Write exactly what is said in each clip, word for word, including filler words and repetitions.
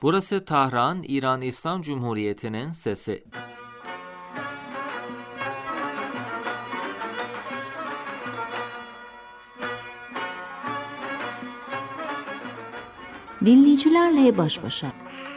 Burası Tahran, İran İslam Cumhuriyeti'nin sesi. Dinleyicilerle baş başa.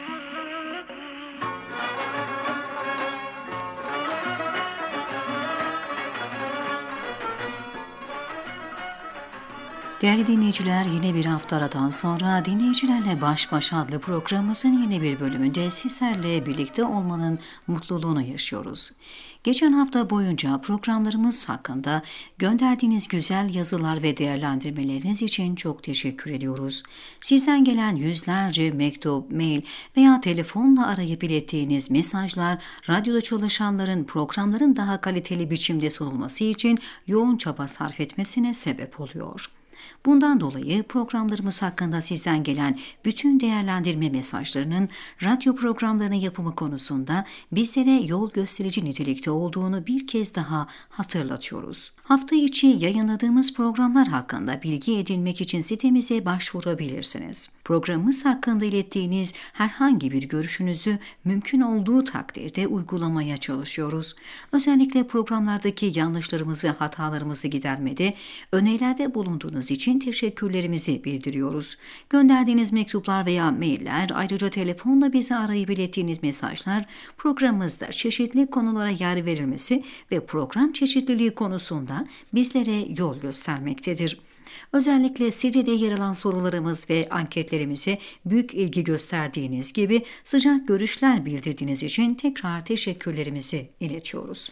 Değerli dinleyiciler, yine bir hafta aradan sonra Dinleyicilerle Baş Başa adlı programımızın yeni bir bölümünde sizlerle birlikte olmanın mutluluğunu yaşıyoruz. Geçen hafta boyunca programlarımız hakkında gönderdiğiniz güzel yazılar ve değerlendirmeleriniz için çok teşekkür ediyoruz. Sizden gelen yüzlerce mektup, mail veya telefonla arayıp ilettiğiniz mesajlar, radyoda çalışanların programların daha kaliteli biçimde sunulması için yoğun çaba sarf etmesine sebep oluyor. Bundan dolayı programlarımız hakkında sizden gelen bütün değerlendirme mesajlarının radyo programlarının yapımı konusunda bizlere yol gösterici nitelikte olduğunu bir kez daha hatırlatıyoruz. Hafta içi yayınladığımız programlar hakkında bilgi edinmek için sitemize başvurabilirsiniz. Programımız hakkında ilettiğiniz herhangi bir görüşünüzü mümkün olduğu takdirde uygulamaya çalışıyoruz. Özellikle programlardaki yanlışlarımız ve hatalarımızı gidermede önerilerde bulunduğunuz için teşekkürlerimizi bildiriyoruz. Gönderdiğiniz mektuplar veya mailler, ayrıca telefonla bizi arayıp ilettiğiniz mesajlar programımızda çeşitli konulara yer verilmesi ve program çeşitliliği konusunda bizlere yol göstermektedir. Özellikle C D'de yer alan sorularımız ve anketlerimize büyük ilgi gösterdiğiniz gibi sıcak görüşler bildirdiğiniz için tekrar teşekkürlerimizi iletiyoruz.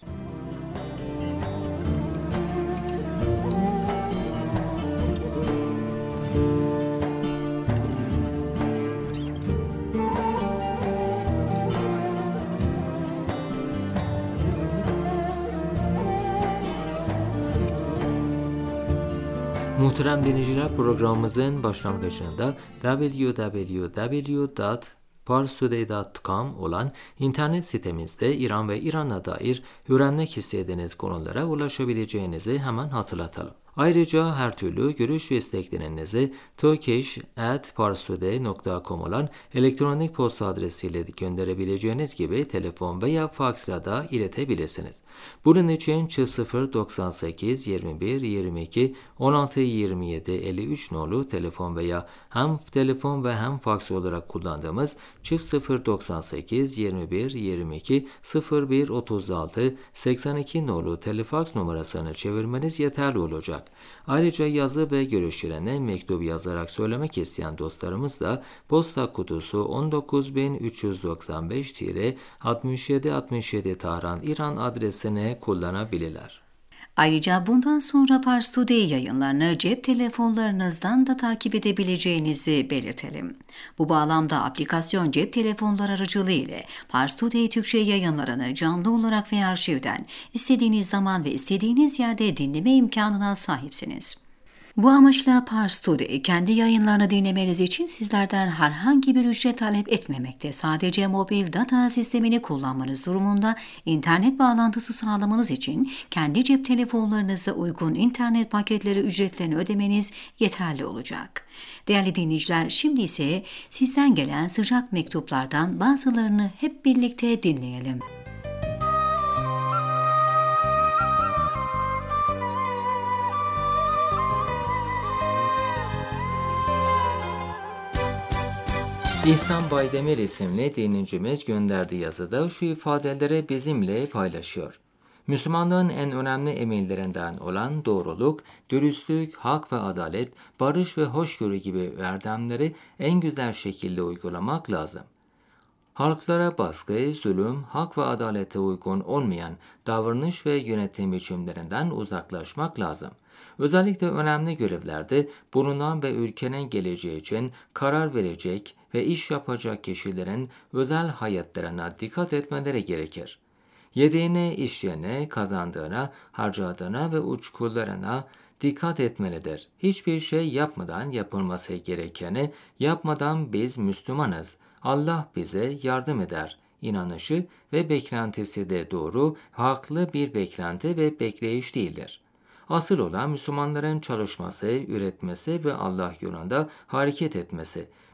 Muhterem dinleyiciler, programımızın başlangıcında double-u double-u double-u nokta parstoday nokta com olan internet sitemizde İran ve İran'a dair öğrenmek istediğiniz konulara ulaşabileceğinizi hemen hatırlatalım. Ayrıca her türlü görüş ve isteklerinizi turkish at parstoday nokta com olan elektronik posta adresiyle gönderebileceğiniz gibi telefon veya faksla da iletebilirsiniz. Bunun için sıfır doksan sekiz yirmi bir yirmi iki on altı yirmi yedi elli üç nolu telefon veya hem telefon ve hem faks olarak kullandığımız sıfır doksan sekiz yirmi bir yirmi iki sıfır bir otuz altı seksen iki nolu telefaks numarasını çevirmeniz yeterli olacak. Ayrıca yazı ve görüşlerine mektup yazarak söylemek isteyen dostlarımız da posta kutusu on dokuz bin üç yüz doksan beş altmış yedi altmış yedi Tahran, İran adresini kullanabilirler. Ayrıca bundan sonra Pars Today yayınlarını cep telefonlarınızdan da takip edebileceğinizi belirtelim. Bu bağlamda aplikasyon cep telefonları aracılığı ile Pars Today Türkçe yayınlarını canlı olarak ve arşivden istediğiniz zaman ve istediğiniz yerde dinleme imkanına sahipsiniz. Bu amaçla Pars Today kendi yayınlarını dinlemeniz için sizlerden herhangi bir ücret talep etmemekte. Sadece mobil data sistemini kullanmanız durumunda internet bağlantısı sağlamanız için kendi cep telefonlarınıza uygun internet paketleri ücretlerini ödemeniz yeterli olacak. Değerli dinleyiciler, şimdi ise sizden gelen sıcak mektuplardan bazılarını hep birlikte dinleyelim. İhsan Baydemir isimli dinleyicimiz gönderdiği yazıda şu ifadeleri bizimle paylaşıyor. Müslümanlığın en önemli emellerinden olan doğruluk, dürüstlük, hak ve adalet, barış ve hoşgörü gibi erdemleri en güzel şekilde uygulamak lazım. Halklara baskı, zulüm, hak ve adalete uygun olmayan davranış ve yönetim biçimlerinden uzaklaşmak lazım. Özellikle önemli görevlerde bulunan ve ülkenin geleceği için karar verecek ve iş yapacak kişilerin özel hayatlarına dikkat etmeleri gerekir. Yediğine, içtiğine, kazandığına, harcadığına ve uçkurlarına dikkat etmelidir. Hiçbir şey yapmadan yapılması gerekeni yapmadan biz Müslümanız. Allah bize yardım eder. İnanışı ve beklentisi de doğru, haklı bir beklenti ve bekleyiş değildir. Asıl olan Müslümanların çalışması, üretmesi ve Allah yolunda hareket etmesi.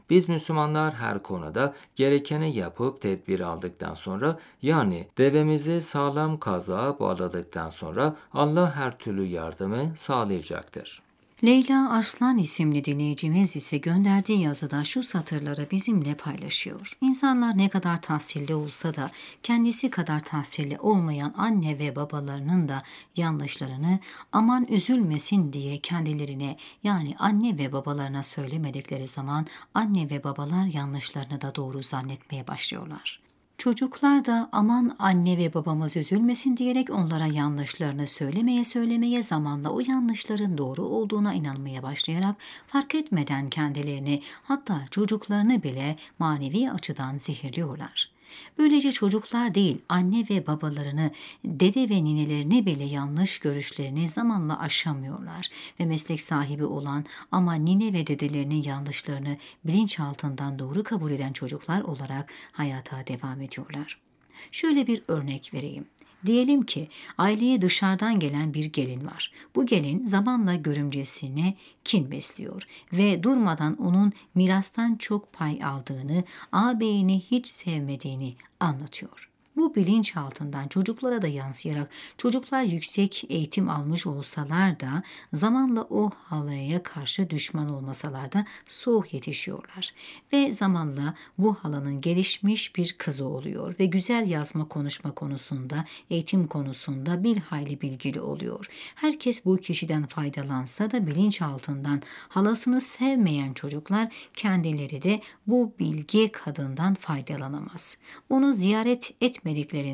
Biz Müslümanlar her konuda gerekeni yapıp tedbir aldıktan sonra, yani devemizi sağlam kazığa bağladıktan sonra Allah her türlü yardımı sağlayacaktır. Leyla Arslan isimli dinleyicimiz ise gönderdiği yazıda şu satırları bizimle paylaşıyor. İnsanlar ne kadar tahsilli olsa da kendisi kadar tahsilli olmayan anne ve babalarının da yanlışlarını aman üzülmesin diye kendilerine, yani anne ve babalarına söylemedikleri zaman anne ve babalar yanlışlarını da doğru zannetmeye başlıyorlar. Çocuklar da aman anne ve babamız üzülmesin diyerek onlara yanlışlarını söylemeye söylemeye zamanla o yanlışların doğru olduğuna inanmaya başlayarak fark etmeden kendilerini, hatta çocuklarını bile manevi açıdan zehirliyorlar. Böylece çocuklar değil, anne ve babalarını, dede ve ninelerini bile yanlış görüşlerini zamanla aşamıyorlar ve meslek sahibi olan ama nine ve dedelerinin yanlışlarını bilinçaltından doğru kabul eden çocuklar olarak hayata devam ediyorlar. Şöyle bir örnek vereyim. Diyelim ki aileye dışarıdan gelen bir gelin var. Bu gelin zamanla görümcesine kin besliyor ve durmadan onun mirastan çok pay aldığını, ağabeyini hiç sevmediğini anlatıyor. Bu bilinç altından çocuklara da yansıyarak çocuklar yüksek eğitim almış olsalar da zamanla o halaya karşı düşman olmasalar da soğuk yetişiyorlar. Ve zamanla bu halanın gelişmiş bir kızı oluyor ve güzel yazma konuşma konusunda, eğitim konusunda bir hayli bilgili oluyor. Herkes bu kişiden faydalansa da bilinç altından halasını sevmeyen çocuklar kendileri de bu bilgi kadından faydalanamaz. Onu ziyaret etmediklerinden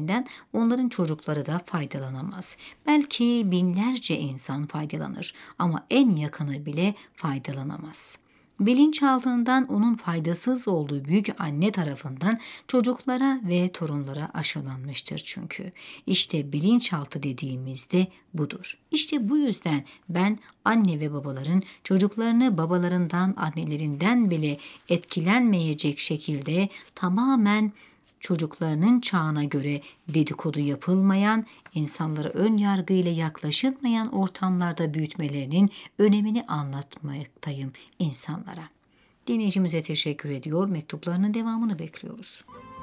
onların çocukları da faydalanamaz. Belki binlerce insan faydalanır ama en yakını bile faydalanamaz. Bilinçaltından onun faydasız olduğu büyük anne tarafından çocuklara ve torunlara aşılanmıştır çünkü. İşte bilinçaltı dediğimizde budur. İşte bu yüzden ben anne ve babaların çocuklarını babalarından, annelerinden bile etkilenmeyecek şekilde tamamen çocuklarının çağına göre dedikodu yapılmayan, insanlara ön yargıyla yaklaşılmayan ortamlarda büyütmelerinin önemini anlatmaktayım insanlara. Dinleyicimize teşekkür ediyor, mektuplarının devamını bekliyoruz.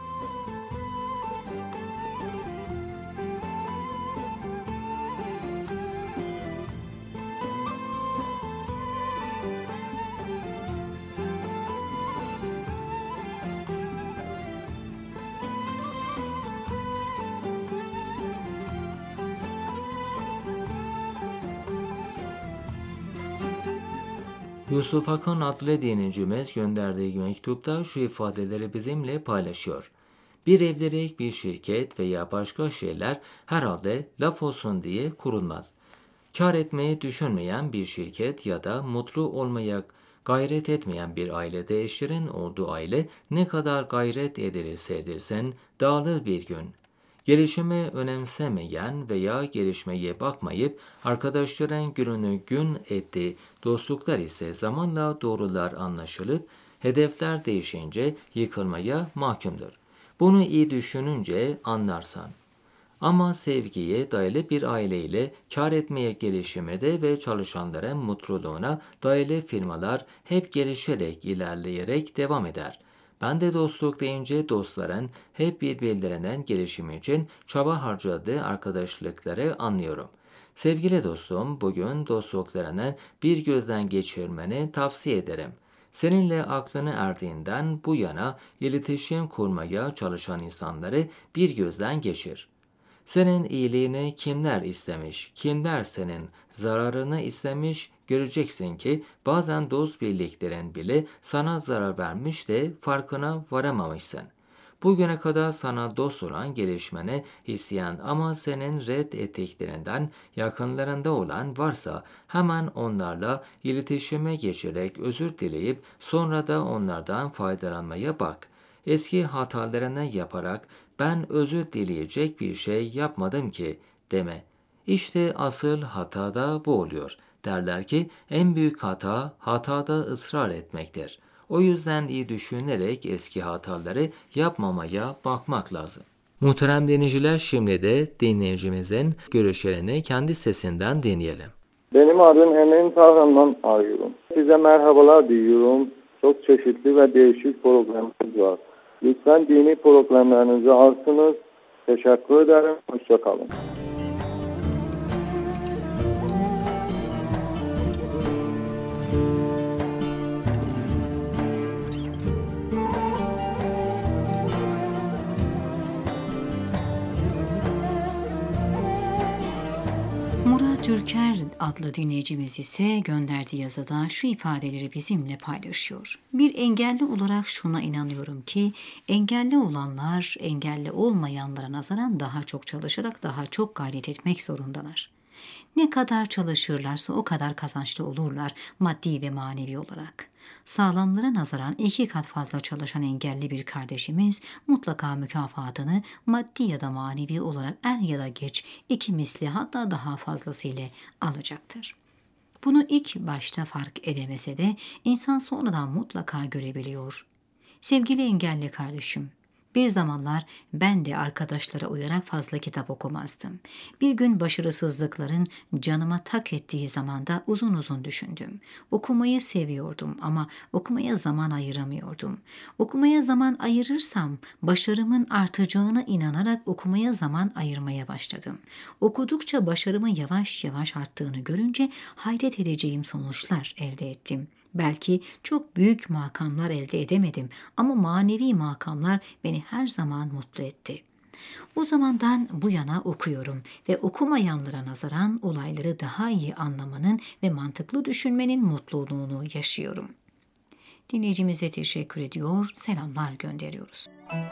Yusuf Akın adlı dinleyicimiz gönderdiği mektupta şu ifadeleri bizimle paylaşıyor. Bir evlilik, bir şirket veya başka şeyler herhalde laf olsun diye kurulmaz. Kar etmeyi düşünmeyen bir şirket ya da mutlu olmaya gayret etmeyen bir ailede eşlerin olduğu aile ne kadar gayret edilirse edilsin dağılır bir gün. Gelişimi önemsemeyen veya gelişmeye bakmayıp arkadaşların gününü gün ettiği dostluklar ise zamanla doğrular anlaşılıp hedefler değişince yıkılmaya mahkumdur. Bunu iyi düşününce anlarsan. Ama sevgiye dayalı bir aileyle kar etmeye gelişimede ve çalışanların mutluluğuna dayalı firmalar hep gelişerek, ilerleyerek devam eder. Ben de dostluk deyince dostların hep birbirlerinden gelişimi için çaba harcadığı arkadaşlıkları anlıyorum. Sevgili dostum, bugün dostluklarını bir gözden geçirmeni tavsiye ederim. Seninle aklını erdiğinden bu yana iletişim kurmaya çalışan insanları bir gözden geçir. Senin iyiliğini kimler istemiş, kimler senin zararını istemiş göreceksin ki bazen dost birliklerin bile sana zarar vermiş de farkına varamamışsın. Bugüne kadar sana dost olan gelişmeni isteyen ama senin red ettiklerinden yakınlarında olan varsa hemen onlarla iletişime geçerek özür dileyip sonra da onlardan faydalanmaya bak. Eski hatalarını yaparak ben özür dileyecek bir şey yapmadım ki deme. İşte asıl hata da bu oluyor. Derler ki en büyük hata hatada ısrar etmektir. O yüzden iyi düşünerek eski hataları yapmamaya bakmak lazım. Muhterem dinleyiciler, şimdi de dinleyicimizin görüşlerini kendi sesinden dinleyelim. Benim adım Emin Tahran'dan arıyorum. Size merhabalar diyorum. Çok çeşitli ve değişik programımız var. Lütfen dini programlarınızı alsınız. Teşekkür ederim. Hoşça kalın. Murat Türker adlı dinleyicimiz ise gönderdiği yazıda şu ifadeleri bizimle paylaşıyor. Bir engelli olarak şuna inanıyorum ki engelli olanlar engelli olmayanlara nazaran daha çok çalışarak daha çok gayret etmek zorundalar. Ne kadar çalışırlarsa o kadar kazançlı olurlar maddi ve manevi olarak. Sağlamlara nazaran iki kat fazla çalışan engelli bir kardeşimiz mutlaka mükafatını maddi ya da manevi olarak er ya da geç iki misli hatta daha fazlasıyla alacaktır. Bunu ilk başta fark edemese de insan sonradan mutlaka görebiliyor. Sevgili engelli kardeşim, bir zamanlar ben de arkadaşlara uyarak fazla kitap okumazdım. Bir gün başarısızlıkların canıma tak ettiği zamanda uzun uzun düşündüm. Okumayı seviyordum ama okumaya zaman ayıramıyordum. Okumaya zaman ayırırsam başarımın artacağına inanarak okumaya zaman ayırmaya başladım. Okudukça başarımın yavaş yavaş arttığını görünce hayret edeceğim sonuçlar elde ettim. Belki çok büyük makamlar elde edemedim ama manevi makamlar beni her zaman mutlu etti. O zamandan bu yana okuyorum ve okumayanlara nazaran olayları daha iyi anlamanın ve mantıklı düşünmenin mutluluğunu yaşıyorum. Dinleyicimize teşekkür ediyor, selamlar gönderiyoruz.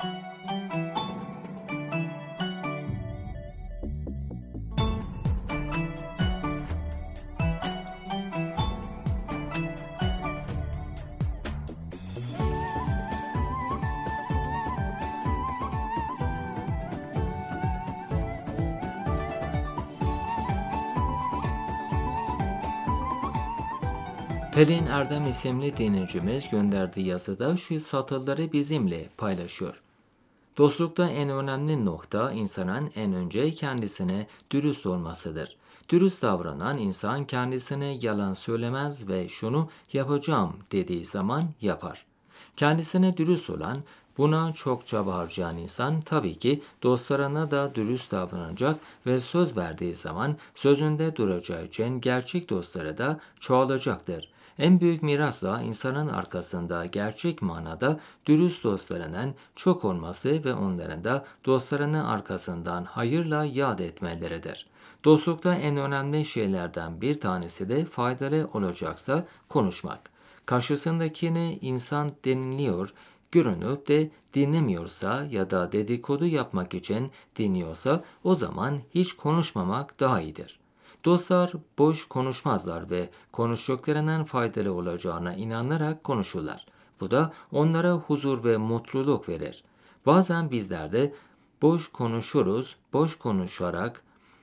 Pelin Erdem isimli dinleyicimiz gönderdiği yazıda şu satırları bizimle paylaşıyor. Dostlukta en önemli nokta insanın en önce kendisine dürüst olmasıdır. Dürüst davranan insan kendisine yalan söylemez ve şunu yapacağım dediği zaman yapar. Kendisine dürüst olan, buna çok çaba harcayan insan tabii ki dostlarına da dürüst davranacak ve söz verdiği zaman sözünde duracağı için gerçek dostları da çoğalacaktır. En büyük miras da insanın arkasında gerçek manada dürüst dostlarının çok olması ve onların da dostlarını arkasından hayırla yad etmeleridir. Dostlukta en önemli şeylerden bir tanesi de faydalı olacaksa konuşmak. Karşısındakini insan dinliyor, görünüp de dinlemiyorsa ya da dedikodu yapmak için dinliyorsa o zaman hiç konuşmamak daha iyidir. Dostlar boş konuşmazlar ve konuştuklarının faydalı olacağına inanarak konuşurlar. Bu da onlara huzur ve mutluluk verir. Bazen bizler de boş konuşuruz, boş konuşarak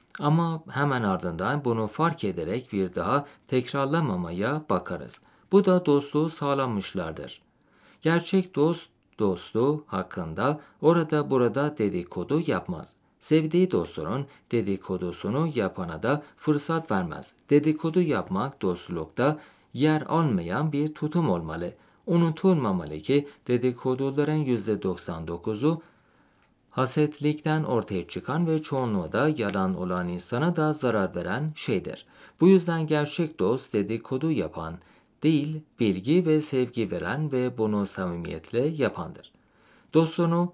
ama hemen ardından bunu fark ederek bir daha tekrarlamamaya bakarız. Bu da dostluğu sağlamışlardır. Gerçek dost dostu hakkında orada burada dedikodu yapmaz. Sevdiği dostların dedikodusunu yapana da fırsat vermez. Dedikodu yapmak dostlukta yer almayan bir tutum olmalı. Unutulmamalı ki dedikoduların yüzde doksan dokuzu hasetlikten ortaya çıkan ve çoğunluğu da yalan olan insana da zarar veren şeydir. Bu yüzden gerçek dost dedikodu yapan değil, bilgi ve sevgi veren ve bunu samimiyetle yapandır. Dostunu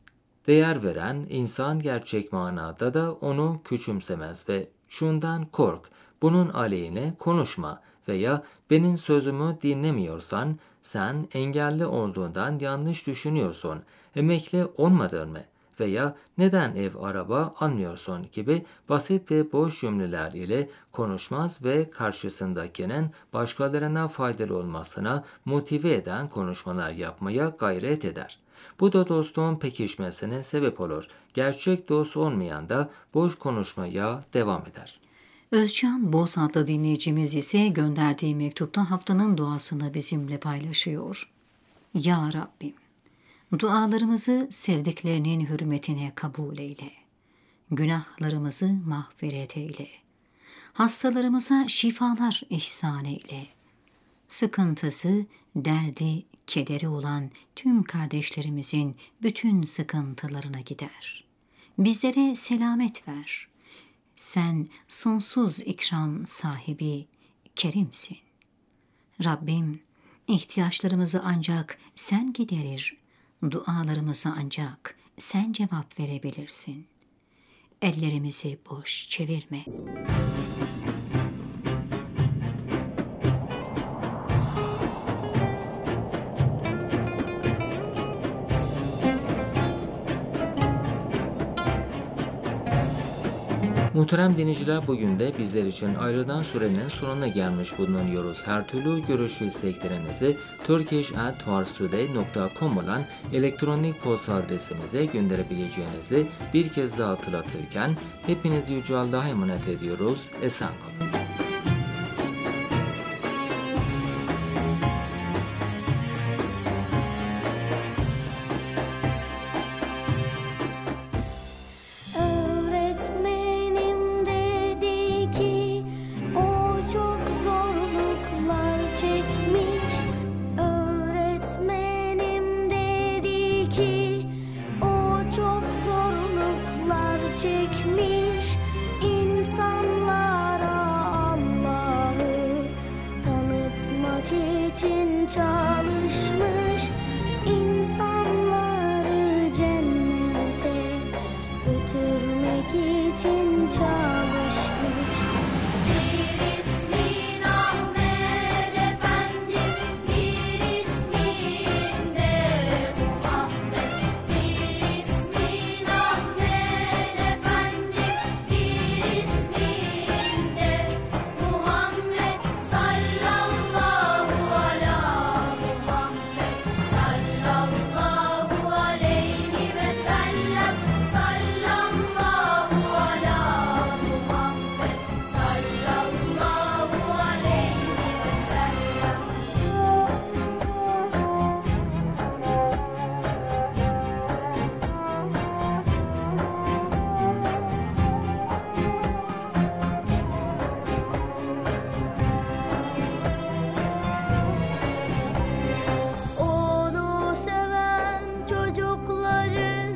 değer veren insan gerçek manada da onu küçümsemez ve şundan kork, bunun aleyhine konuşma veya benim sözümü dinlemiyorsan sen engelli olduğundan yanlış düşünüyorsun, emekli olmadın mı? Veya neden ev araba almıyorsun gibi basit ve boş cümleler ile konuşmaz ve karşısındakinin başkalarına faydalı olmasına motive eden konuşmalar yapmaya gayret eder. Bu da dostluğun pekişmesine sebep olur. Gerçek dost olmayan da boş konuşmaya devam eder. Özcan Boz adlı dinleyicimiz ise gönderdiği mektupta haftanın duasını bizimle paylaşıyor. Ya Rabbim, dualarımızı sevdiklerinin hürmetine kabul eyle. Günahlarımızı mağfiret eyle. Hastalarımıza şifalar ihsan eyle. sıkıntısı, derdi, kederi olan tüm kardeşlerimizin bütün sıkıntılarına gider. Bizlere selamet ver. Sen sonsuz ikram sahibi, kerimsin. Rabbim, ihtiyaçlarımızı ancak sen giderir, dualarımızı ancak sen cevap verebilirsin. Ellerimizi boş çevirme. Muhterem dinleyiciler, bugün de bizler için ayrılan sürenin sonuna gelmiş bulunuyoruz. Her türlü görüş ve isteklerinizi turkish at parstoday nokta com olan elektronik posta adresimize gönderebileceğinizi bir kez daha hatırlatırken hepinizi Yüce Allah'a emanet ediyoruz. Esen kalın. Çekmiş insanlara Allah'ı tanıtmak için çalışmış, insanları cennete götürmek için çalışmış. Bir ismin Ahmet Efendi, bir ismin de Muhammed, bir ismin Ahmet Efendi, bir ismin de Muhammed, sallallahu ala Muhammed, sallallahu aleyhi ve sellem, sallallahu ala Muhammed, sallallahu aleyhi ve sellem. Onu seven çocukların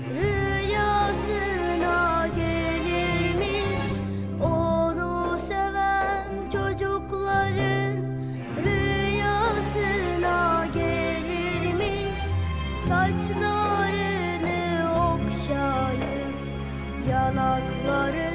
rüyasına gelirmiş. Onu seven çocukların rüyasına gelirmiş. Saçlarını okşayıp yanaklarını